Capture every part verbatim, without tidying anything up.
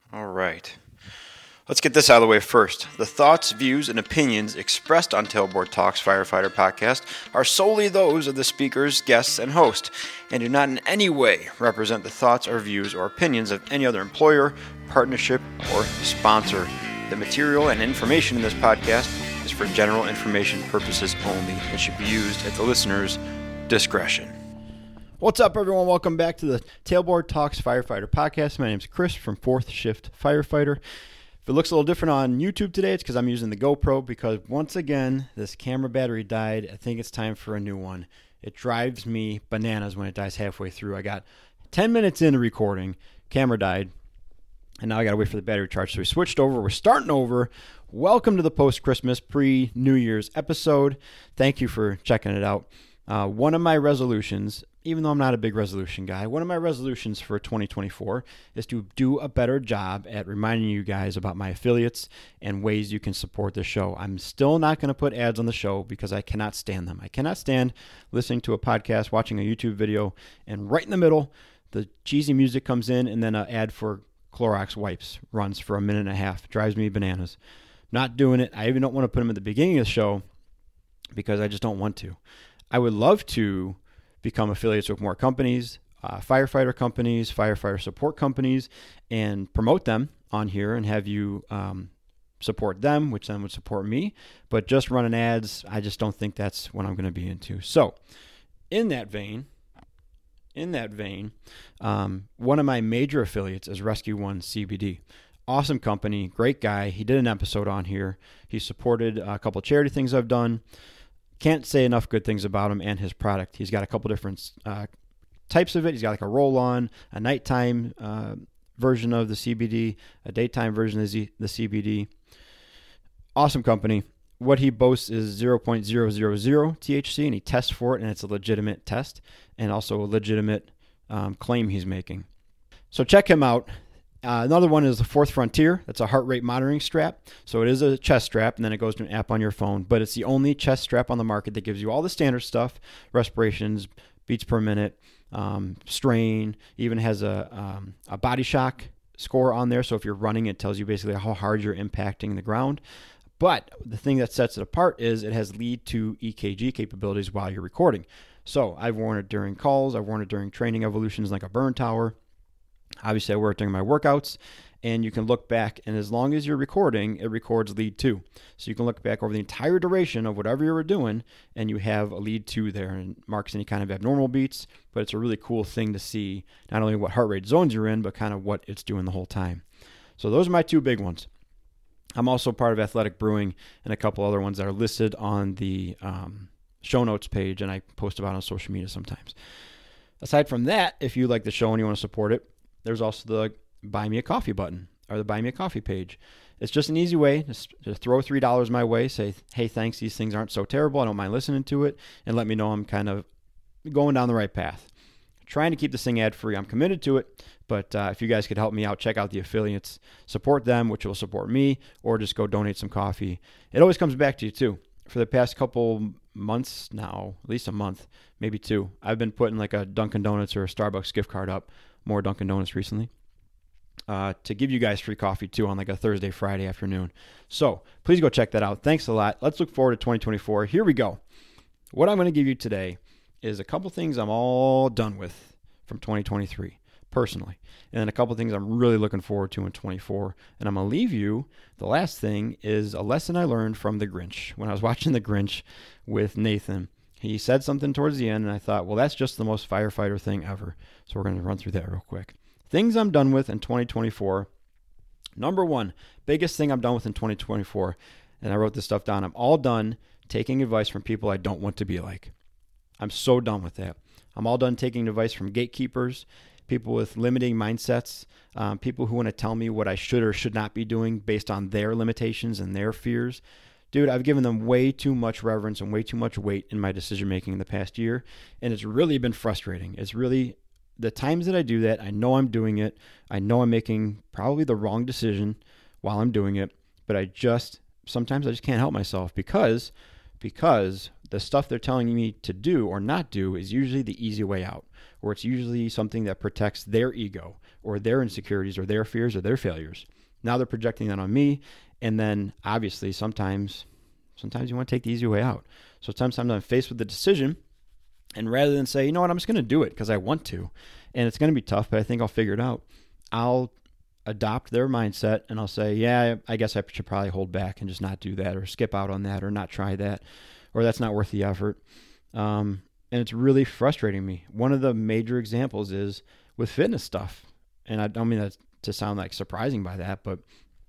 All right. Let's get this out of the way first. The thoughts, views, and opinions expressed on Tailboard Talks Firefighter Podcast are solely those of the speakers, guests, and host, and do not in any way represent the thoughts or views or opinions of any other employer, partnership, or sponsor. The material and information in this podcast is for general information purposes only and should be used at the listener's discretion. What's up, everyone? Welcome back to the Tailboard Talks Firefighter Podcast. My name is Chris from Fourth Shift Firefighter. If it looks a little different on YouTube today, it's because I'm using the GoPro because once again, this camera battery died. I think it's time for a new one. It drives me bananas when it dies halfway through. I got ten minutes into recording, camera died, and now I got to wait for the battery charge. So we switched over. We're starting over. Welcome to the post-Christmas, pre-New Year's episode. Thank you for checking it out. Uh, one of my resolutions, even though I'm not a big resolution guy, one of my resolutions for twenty twenty-four is to do a better job at reminding you guys about my affiliates and ways you can support the show. I'm still not going to put ads on the show because I cannot stand them. I cannot stand listening to a podcast, watching a YouTube video, and right in the middle, the cheesy music comes in and then an ad for Clorox wipes runs for a minute and a half. It drives me bananas. Not doing it. I even don't want to put them at the beginning of the show because I just don't want to. I would love to become affiliates with more companies, uh, firefighter companies, firefighter support companies, and promote them on here and have you um, support them, which then would support me. But just running ads, I just don't think that's what I'm going to be into. So in that vein, in that vein, um, one of my major affiliates is Rescue One C B D. Awesome company, great guy. He did an episode on here. He supported a couple of charity things I've done. Can't say enough good things about him and his product. He's got a couple different uh, types of it. He's got like a roll-on, a nighttime uh, version of the C B D, a daytime version of the C B D. Awesome company. What he boasts is zero point zero zero zero T H C, and he tests for it, and it's a legitimate test and also a legitimate um, claim he's making. So check him out. Uh, another one is the Fourth Frontier. That's a heart rate monitoring strap. So it is a chest strap, and then it goes to an app on your phone. But it's the only chest strap on the market that gives you all the standard stuff, respirations, beats per minute, um, strain, even has a, um, a body shock score on there. So if you're running, it tells you basically how hard you're impacting the ground. But the thing that sets it apart is it has lead to E K G capabilities while you're recording. So I've worn it during calls. I've worn it during training evolutions like a burn tower. Obviously, I wear it during my workouts, and you can look back, and as long as you're recording, it records lead two. So you can look back over the entire duration of whatever you were doing, and you have a lead two there, and it marks any kind of abnormal beats, but it's a really cool thing to see, not only what heart rate zones you're in, but kind of what it's doing the whole time. So those are my two big ones. I'm also part of Athletic Brewing and a couple other ones that are listed on the um, show notes page, and I post about it on social media sometimes. Aside from that, if you like the show and you want to support it, there's also the Buy Me a Coffee button or the Buy Me a Coffee page. It's just an easy way to, to throw three dollars my way, say, hey, thanks, these things aren't so terrible. I don't mind listening to it, and let me know I'm kind of going down the right path. Trying to keep this thing ad-free. I'm committed to it, but uh, if you guys could help me out, check out the affiliates, support them, which will support me, or just go donate some coffee. It always comes back to you, too. For the past couple months now, at least a month, maybe two, I've been putting like a Dunkin' Donuts or a Starbucks gift card up, more Dunkin' Donuts recently, uh, to give you guys free coffee too on like a Thursday, Friday afternoon. So please go check that out. Thanks a lot. Let's look forward to twenty twenty-four. Here we go. What I'm going to give you today is a couple things I'm all done with from twenty twenty-three personally, and then a couple things I'm really looking forward to in twenty-four. And I'm going to leave you, the last thing is a lesson I learned from The Grinch. When I was watching The Grinch with Nathan, he said something towards the end, and I thought, well, that's just the most firefighter thing ever. So we're going to run through that real quick. Things I'm done with in twenty twenty-four. Number one, biggest thing I'm done with in twenty twenty-four, and I wrote this stuff down. I'm all done taking advice from people I don't want to be like. I'm so done with that. I'm all done taking advice from gatekeepers, people with limiting mindsets, um, people who want to tell me what I should or should not be doing based on their limitations and their fears. Dude, I've given them way too much reverence and way too much weight in my decision-making in the past year, and it's really been frustrating. It's really, the times that I do that, I know I'm doing it. I know I'm making probably the wrong decision while I'm doing it, but I just, sometimes I just can't help myself because, because the stuff they're telling me to do or not do is usually the easy way out, or it's usually something that protects their ego or their insecurities or their fears or their failures. Now they're projecting that on me. And then obviously sometimes, sometimes you want to take the easy way out. So sometimes I'm faced with the decision, and rather than say, you know what, I'm just going to do it because I want to, and it's going to be tough, but I think I'll figure it out, I'll adopt their mindset and I'll say, yeah, I guess I should probably hold back and just not do that or skip out on that or not try that, or that's not worth the effort. Um, and it's really frustrating me. One of the major examples is with fitness stuff. And I don't mean that to sound like surprising by that, but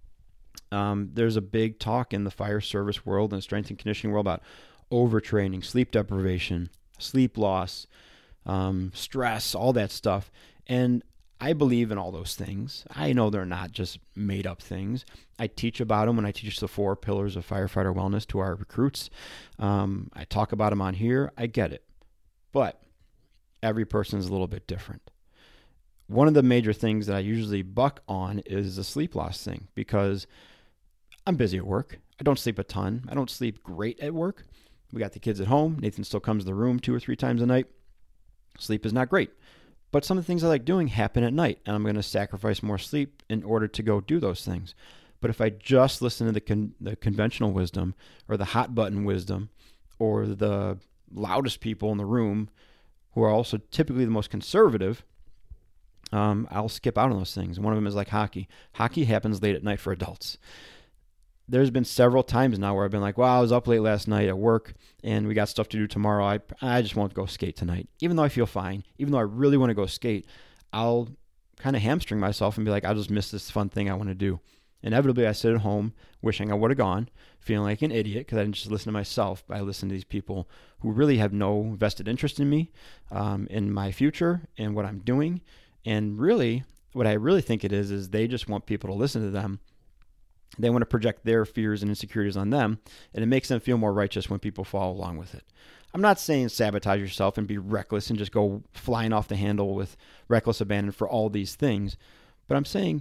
um, there's a big talk in the fire service world and strength and conditioning world about overtraining, sleep deprivation, sleep loss, um, stress, all that stuff. And I believe in all those things. I know they're not just made up things. I teach about them when I teach the four pillars of firefighter wellness to our recruits. Um, I talk about them on here. I get it. But every person is a little bit different. One of the major things that I usually buck on is the sleep loss thing, because I'm busy at work. I don't sleep a ton. I don't sleep great at work. We got the kids at home. Nathan still comes to the room two or three times a night. Sleep is not great. But some of the things I like doing happen at night, and I'm going to sacrifice more sleep in order to go do those things. But if I just listen to the con- the conventional wisdom or the hot button wisdom or the loudest people in the room who are also typically the most conservative, um, I'll skip out on those things. One of them is like hockey. Hockey happens late at night for adults. There's been several times now where I've been like, well, I was up late last night at work and we got stuff to do tomorrow. I I just won't go skate tonight. Even though I feel fine, even though I really want to go skate, I'll kind of hamstring myself and be like, I'll just miss this fun thing I want to do. Inevitably, I sit at home wishing I would have gone, feeling like an idiot because I didn't just listen to myself, but I listened to these people who really have no vested interest in me, um, in my future, and what I'm doing. And really, what I really think it is, is they just want people to listen to them. They want to project their fears and insecurities on them, and it makes them feel more righteous when people follow along with it. I'm not saying sabotage yourself and be reckless and just go flying off the handle with reckless abandon for all these things, but I'm saying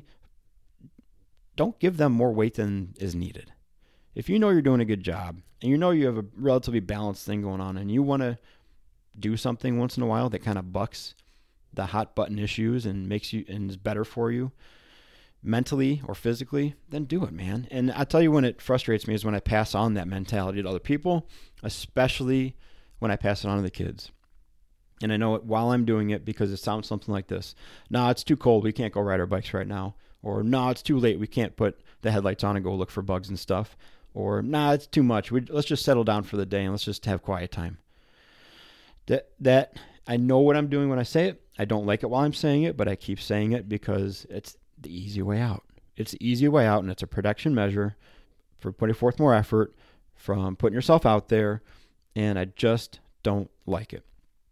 don't give them more weight than is needed. If you know you're doing a good job and you know you have a relatively balanced thing going on and you want to do something once in a while that kind of bucks the hot button issues and makes you and is better for you, mentally or physically, then do it, man. And I tell you when it frustrates me is when I pass on that mentality to other people, especially when I pass it on to the kids. And I know it while I'm doing it because it sounds something like this. No, it's too cold. We can't go ride our bikes right now. Or no, it's too late. We can't put the headlights on and go look for bugs and stuff. Or nah, it's too much. We, let's just settle down for the day and let's just have quiet time. That that I know what I'm doing when I say it. I don't like it while I'm saying it, but I keep saying it because it's the easy way out. It's the easy way out, and it's a protection measure for putting forth more effort, from putting yourself out there, and I just don't like it.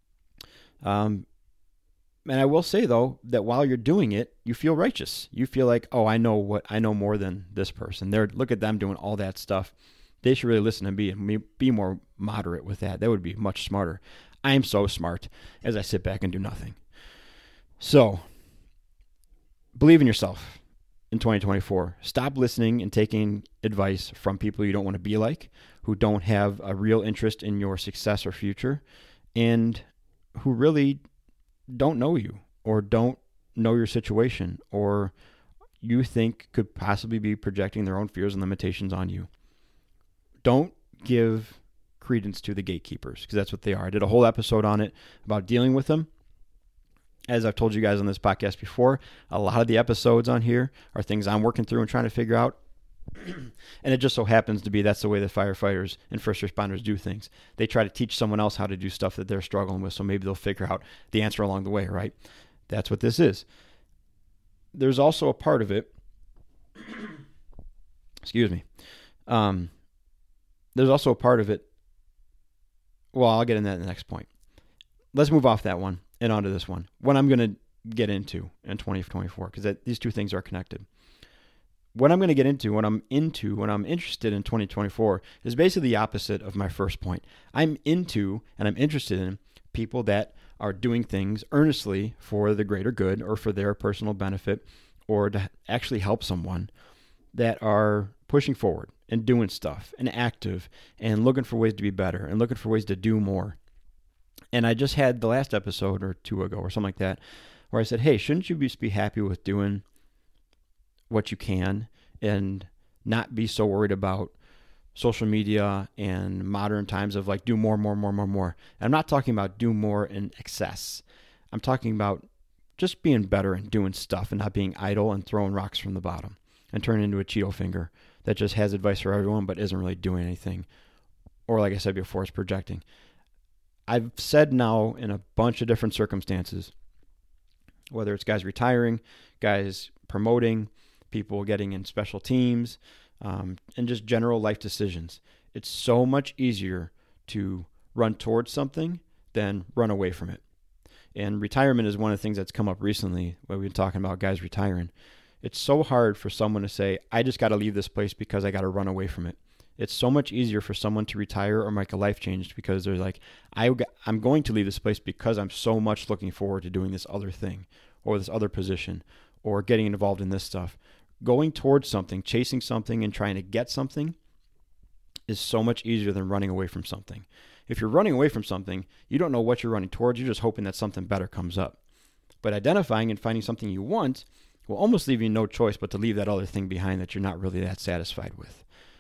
Um, and I will say, though, that while you're doing it, you feel righteous. You feel like, oh, I know what I know more than this person. They're look at them doing all that stuff. They should really listen to me and be more moderate with that. That would be much smarter. I am so smart as I sit back and do nothing. So, believe in yourself in twenty twenty-four. Stop listening and taking advice from people you don't want to be like, who don't have a real interest in your success or future, and who really don't know you or don't know your situation or you think could possibly be projecting their own fears and limitations on you. Don't give credence to the gatekeepers, because that's what they are. I did a whole episode on it about dealing with them. As I've told you guys on this podcast before, a lot of the episodes on here are things I'm working through and trying to figure out. And it just so happens to be that's the way that firefighters and first responders do things. They try to teach someone else how to do stuff that they're struggling with, so maybe they'll figure out the answer along the way, right? That's what this is. There's also a part of it, excuse me, um, there's also a part of it, well, I'll get into that in the next point. Let's move off that one and onto this one, what I'm going to get into in twenty twenty-four, because these two things are connected. What I'm going to get into, what I'm into, what I'm interested in twenty twenty-four is basically the opposite of my first point. I'm into and I'm interested in people that are doing things earnestly for the greater good or for their personal benefit or to actually help someone, that are pushing forward and doing stuff and active and looking for ways to be better and looking for ways to do more. And I just had the last episode or two ago or something like that where I said, hey, shouldn't you just be happy with doing what you can and not be so worried about social media and modern times of like do more, more, more, more, more. And I'm not talking about do more in excess. I'm talking about just being better and doing stuff and not being idle and throwing rocks from the bottom and turning into a Cheeto finger that just has advice for everyone but isn't really doing anything. Or like I said before, it's projecting. I've said now in a bunch of different circumstances, whether it's guys retiring, guys promoting, people getting in special teams, um, and just general life decisions. It's so much easier to run towards something than run away from it. And retirement is one of the things that's come up recently when we've been talking about guys retiring. It's so hard for someone to say, I just got to leave this place because I got to run away from it. It's so much easier for someone to retire or make a life change because they're like, I, I'm going to leave this place because I'm so much looking forward to doing this other thing or this other position or getting involved in this stuff. Going towards something, chasing something, and trying to get something is so much easier than running away from something. If you're running away from something, you don't know what you're running towards. You're just hoping that something better comes up. But identifying and finding something you want will almost leave you no choice but to leave that other thing behind that you're not really that satisfied with.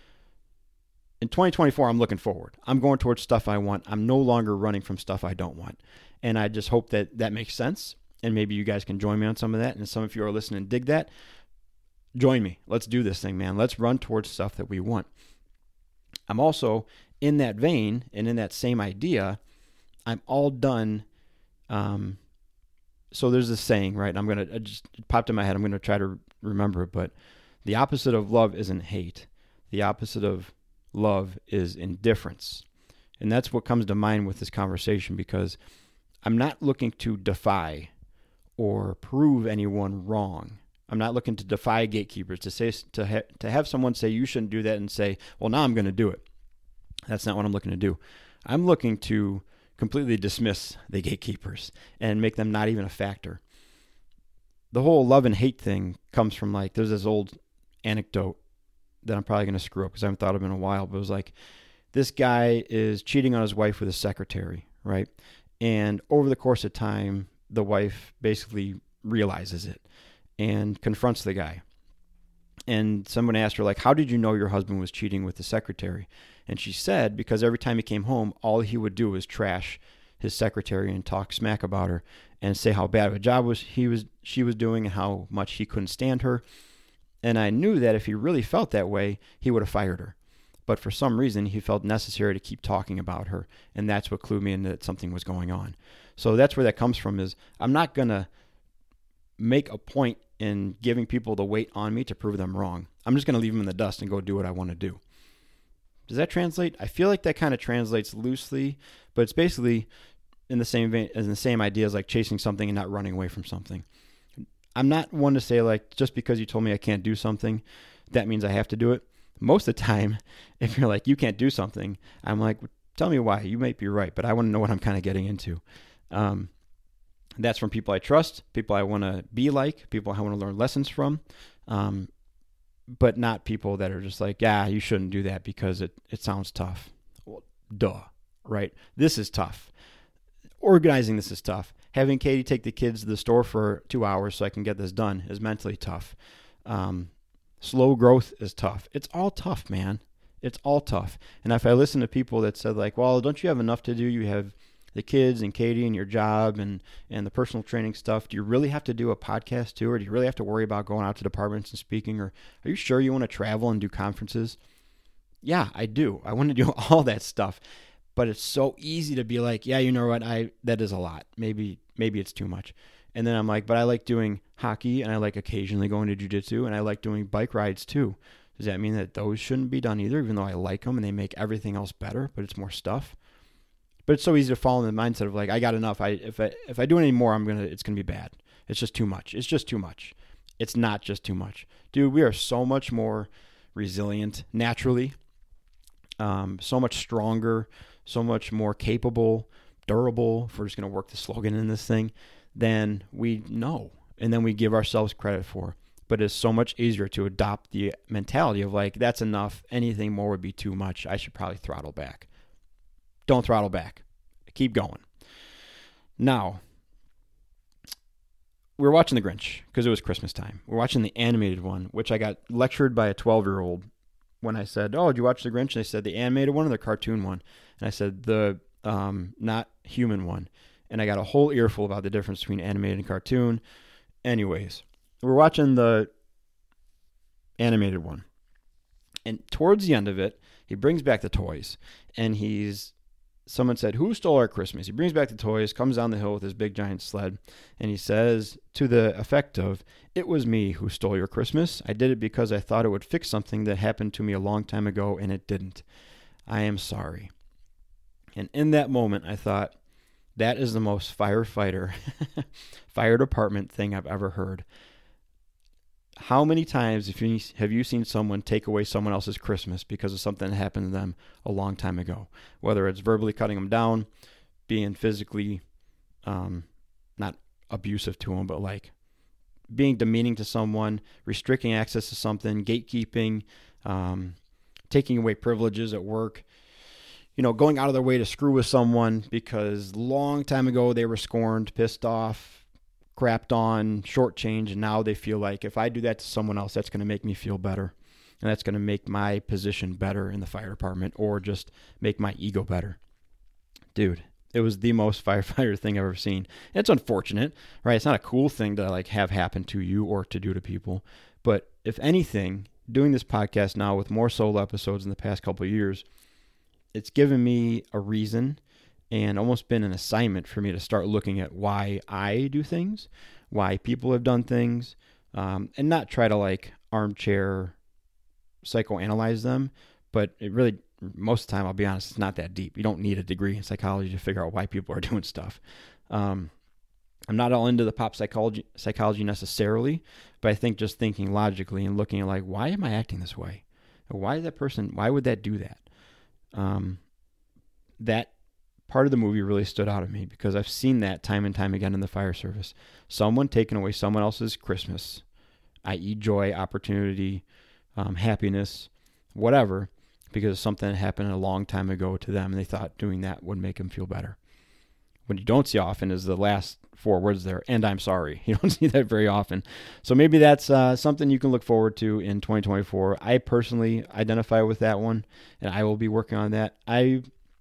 In twenty twenty-four, I'm looking forward. I'm going towards stuff I want. I'm no longer running from stuff I don't want. And I just hope that that makes sense. And maybe you guys can join me on some of that. And some of you are listening and dig that. Join me. Let's do this thing, man. Let's run towards stuff that we want. I'm also, in that vein and in that same idea, I'm all done. Um, so there's this saying, right? I'm going to, just it popped in my head. I'm going to try to remember it. But the opposite of love isn't hate. The opposite of love is indifference. And that's what comes to mind with this conversation because I'm not looking to defy or prove anyone wrong. I'm not looking to defy gatekeepers, to say to ha- to have someone say you shouldn't do that and say, well, now I'm going to do it. That's not what I'm looking to do. I'm looking to completely dismiss the gatekeepers and make them not even a factor. The whole love and hate thing comes from like, there's this old anecdote that I'm probably going to screw up because I haven't thought of it in a while, but it was like, this guy is cheating on his wife with his secretary, right? And over the course of time, the wife basically realizes it and confronts the guy. And someone asked her, like, how did you know your husband was cheating with the secretary? And she said, because every time he came home, all he would do was trash his secretary and talk smack about her and say how bad of a job was he was she was doing and how much he couldn't stand her. And I knew that if he really felt that way, he would have fired her. But for some reason, he felt necessary to keep talking about her. And that's what clued me in that something was going on. So that's where that comes from is I'm not going to make a point in giving people the weight on me to prove them wrong. I'm just going to leave them in the dust and go do what I want to do. Does that translate? I feel like that kind of translates loosely, but it's basically in the same vein, in the same idea as like chasing something and not running away from something. I'm not one to say like, just because you told me I can't do something, that means I have to do it. Most of the time, if you're like, you can't do something, I'm like, tell me why. You might be right, but I want to know what I'm kind of getting into. Um, that's from people I trust, people I want to be like, people I want to learn lessons from, um, but not people that are just like, yeah, you shouldn't do that because it, it sounds tough. Well, duh, right? This is tough. Organizing this is tough. Having Katie take the kids to the store for two hours so I can get this done is mentally tough. Um, slow growth is tough. It's all tough, man. It's all tough. And if I listen to people that said like, well, don't you have enough to do? You have the kids and Katie and your job and, and the personal training stuff. Do you really have to do a podcast too? Or do you really have to worry about going out to departments and speaking? Or are you sure you want to travel and do conferences? Yeah, I do. I want to do all that stuff. But it's so easy to be like, yeah, you know what? I that is a lot. Maybe maybe it's too much. And then I'm like, but I like doing hockey and I like occasionally going to jiu-jitsu and I like doing bike rides too. Does that mean that those shouldn't be done either, even though I like them and they make everything else better, but it's more stuff? But it's so easy to fall in the mindset of like, I got enough. I if I if I do any more, I'm gonna it's gonna be bad. It's just too much. It's just too much. It's not just too much, dude. We are so much more resilient naturally, um, so much stronger, so much more capable, durable. If we're just gonna work the slogan in this thing, than we know, and then we give ourselves credit for. but it's so much easier to adopt the mentality of like, that's enough. Anything more would be too much. I should probably throttle back. Don't throttle back. Keep going. Now, we were watching The Grinch because it was Christmas time. We're watching the animated one, which I got lectured by a twelve-year-old when I said, oh, did you watch The Grinch? And they said, the animated one or the cartoon one? And I said, the um, not human one. And I got a whole earful about the difference between animated and cartoon. Anyways, we're watching the animated one. And towards the end of it, he brings back the toys. And he's, someone said, who stole our Christmas? He brings back the toys, comes down the hill with his big giant sled. And he says to the effect of, it was me who stole your Christmas. I did it because I thought it would fix something that happened to me a long time ago, and it didn't. I am sorry. And in that moment, I thought, that is the most firefighter, fire department thing I've ever heard. How many times have you, have you seen someone take away someone else's Christmas because of something that happened to them a long time ago? Whether it's verbally cutting them down, being physically, um, not abusive to them, but like being demeaning to someone, restricting access to something, gatekeeping, um, taking away privileges at work. You know, going out of their way to screw with someone because long time ago they were scorned, pissed off, crapped on, shortchanged, and now they feel like if I do that to someone else, that's going to make me feel better. And that's going to make my position better in the fire department or just make my ego better. Dude, it was the most firefighter thing I've ever seen. And it's unfortunate, right? It's not a cool thing to like have happen to you or to do to people. But if anything, doing this podcast now with more solo episodes in the past couple of years, it's given me a reason and almost been an assignment for me to start looking at why I do things, why people have done things, um, and not try to like armchair psychoanalyze them. But it really, most of the time, I'll be honest, it's not that deep. You don't need a degree in psychology to figure out why people are doing stuff. Um, I'm not all into the pop psychology psychology necessarily, but I think just thinking logically and looking at like, why am I acting this way? Why is that person, why would that do that? Um, that part of the movie really stood out to me because I've seen that time and time again in the fire service. Someone taking away someone else's Christmas, that is joy, opportunity, um, happiness, whatever, because of something that happened a long time ago to them and they thought doing that would make them feel better. What you don't see often is the last four words there, and I'm sorry. You don't see that very often. So maybe that's uh, something you can look forward to in twenty twenty-four. I personally identify with that one, and I will be working on that. I,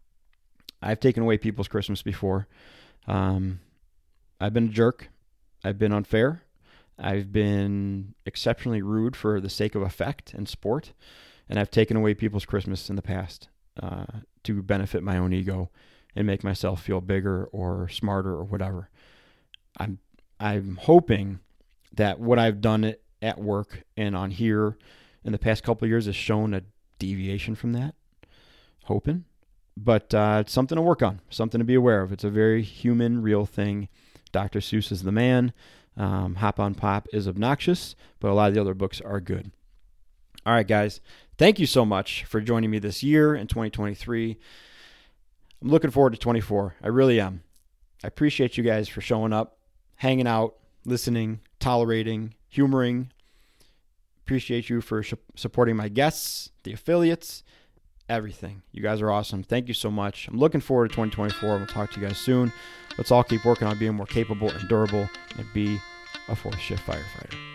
I've taken away people's Christmas before. Um, I've been a jerk. I've been unfair. I've been exceptionally rude for the sake of effect and sport, and I've taken away people's Christmas in the past uh, to benefit my own ego and make myself feel bigger or smarter or whatever. I'm I'm hoping that what I've done at work and on here in the past couple of years has shown a deviation from that. Hoping. But uh, it's something to work on, something to be aware of. It's a very human, real thing. Doctor Seuss is the man. Um, Hop on Pop is obnoxious, but a lot of the other books are good. All right, guys. Thank you so much for joining me this year in twenty twenty-three. I'm looking forward to twenty-four. I really am. I appreciate you guys for showing up, hanging out, listening, tolerating, humoring. Appreciate you for sh- supporting my guests, the affiliates, everything. You guys are awesome. Thank you so much. I'm looking forward to twenty twenty-four. We'll talk to you guys soon. Let's all keep working on being more capable and durable and be a fourth shift firefighter.